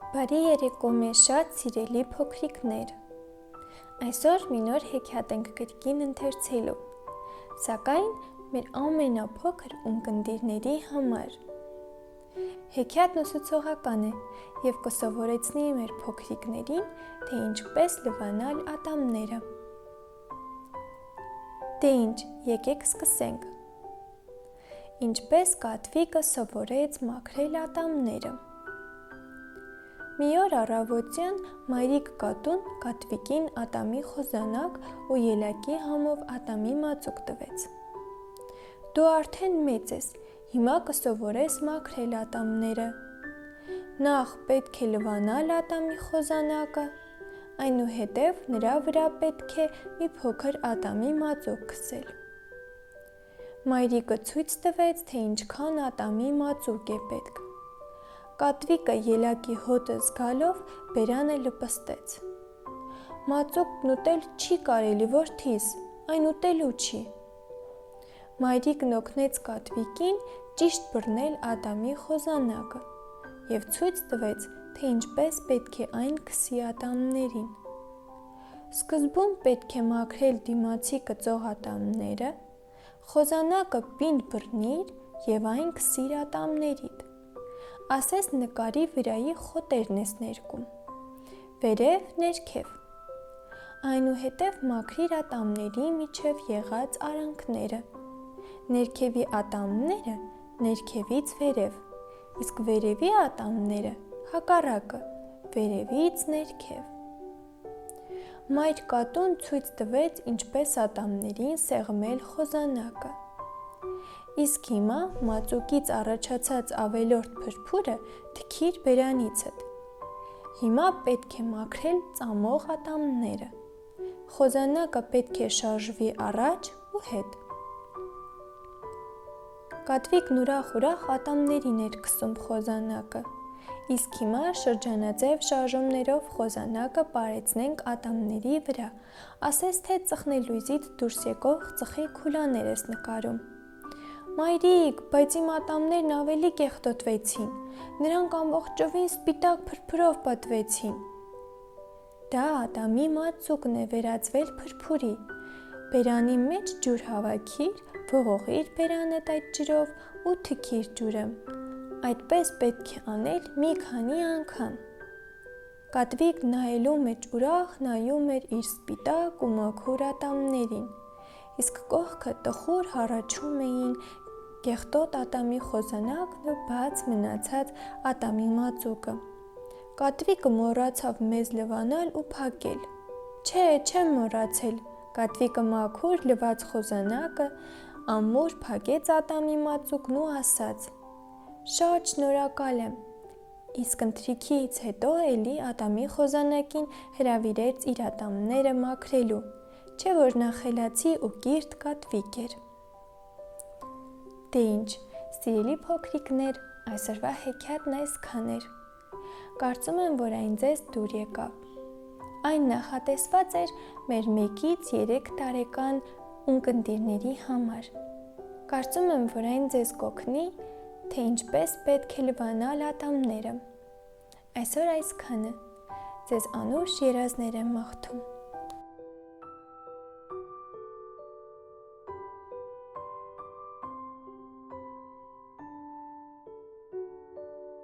Բարի երեկո մեզ շատ սիրելի փոքրիկներ։ Այսօր մի նոր հեքիաթ ենք կրկին ընթերցելու, սակայն մեր ամենափոքր ունկնդիրների համար։ Հեքիաթն ուսուցողական է և կսովորեցնի մեր փոքրիկներին, թե ինչպես լվանալ ատամները։ Դե ինչ, եկեք սկսենք։ Ինչպես Կատվիկը սովորեց մաքրել ատամները։ Մի օր առավոտյան մայրիկ կատուն Կատվիկին ատամի խոզանակ ու ելակի համով ատամի մածուկ տվեց։ Դու արդեն մեծ ես, հիմա կսովորես մաքրել ատամները։ Նախ պետք է լվանալ ատամի խոզանակը, այնուհետև նրա վրա պետք է մի փոքր ատամի մածուկ քսել։ Մայրիկը ցույց տվեց, թե ինչքան ատամի մածուկ է պետք։ Կատվիկը ելակի հոտը զգալով բերանը լպստեց։ Մածուկն ուտել չի կարելի, որդիս, այն ուտելու չի։ Մայրիկն օգնեց Կատվիկին ճիշտ բռնել ատամի խոզանակը և ցույց տվեց, թե ինչպես պետք է այն քսի ատամներին։ Սկզբում պետք է մաքրել դիմացի կծող ատամները, խոզանակը պինդ բռնիր և այն քսիր ատամներիդ։ Ասես նկարի վրայի խոտերն ես ներկում, վերև, ներքև։ Այնուհետև մաքրիր ատամների միջև եղած արանքները, ներքևի ատամները ներքևից վերև, իսկ վերևի ատամները հակառակը, վերևից ներքև։ Մայր կատուն ցույց տվեց, ինչպես ատամներին սեղմել խոզանակը։ Իսկ հիմա մածուկից առաջացած ավելորդ փրփուրը թքիր բերանիցդ։ Հիմա պետք է մաքրել ծամող ատամները։ Խոզանակը պետք է շարժվի առաջ ու հետ։ Կատվիկն ուրախ ատամներին էր քսում խոզանակը, իսկ հիմա շրջանաձև շարժումներով խոզանակը պարեցնենք ատամների վրա, ասես թե ծխնելույզից դուրս եկող ծխի քուլաներ ես նկարում։ Մայրիկ, բայց իմ ատամներն ավելի կեղտոտվեցին, նրանք ամբողջովին սպիտակ փրփուրով պատվեցին։ Դա ատամի մածուկն է վերածվել փրփուրի։ Բերանի մեջ ջուր հավաքիր, ողողիր բերանդ այդ ջրով ու թքիր ջուրը։ Այդպես պետք է անել մի քանի անգամ։ Կատվիկն նայելու մեջ ուրախ նայում էր իր սպիտակ ու մաքուր ատամներին, իսկ կողքը տխուր հառաչում էին կեղտոտ ատամի խոզանակն ու բաց մնացած ատամի մածուկը։ Կատվիկը մոռացավ մեզ լվանալ ու փակել։ Չէ, չեմ մոռացել։ Կատվիկը մաքուր լված խոզանակը ամուր փակեց ատամի մածուկն ու ասաց. Շատ շնորհակալ եմ։ Իսկ ընթրիքից հետո էլի ատամի խոզանակին հրավիրեց իր ատամները մաքրելու, չէ որ նա խելացի ու կիրթ Կատվիկ էր։ Դե ինչ, սիրելի փոքրիկներ, այսօրվա հեքիաթն այսքան էր։ Կարծում եմ, որ այն ձեզ դուր եկավ։ Այն նախատեսված էր մեր 1-ից 3 տարեկան ունկնդիրների համար։ Կարծում եմ, որ այն ձեզ կօգնի, թե ինչպես պետք է լվանալ ատամները։ Այսօր այսքանը։ Ձեզ անուշ երազներ եմ մաղթում։